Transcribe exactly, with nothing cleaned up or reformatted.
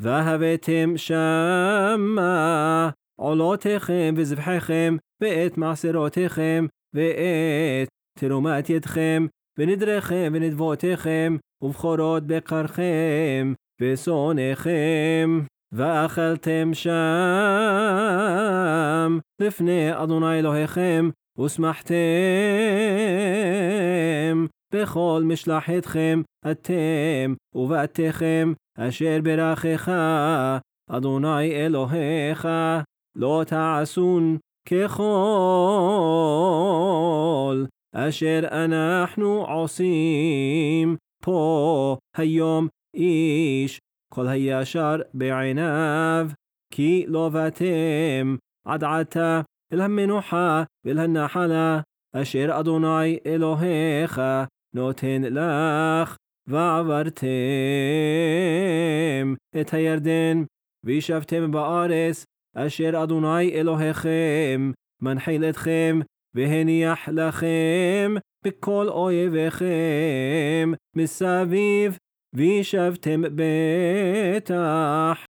והבאתם שמה עולותיכם וזבחיכם ואת מעשרותיכם ואת תרומת ידכם ונדריכם ונדבותיכם ובכורות בקרכם ושונאיכם, ואכלתם שם לפני אדוני אלוהיכם ושמחתם בכל משלחתכם אתם ובאתכם אשר ברכך אדוני אלוהיך. לא תעשון ככל אשר אנחנו עושים פה היום איש כל הישר בעיניו, כי לא באתם עד עתה אל המנוחה ואל הנחלה אשר אדוני אלוהיך נותן לך, ועברתם את הירדן וישבתם בארץ אשר אדוני אלוהיכם מנחיל אתכם והניח לכם בכל אויביכם מסביב, וישבתם בטח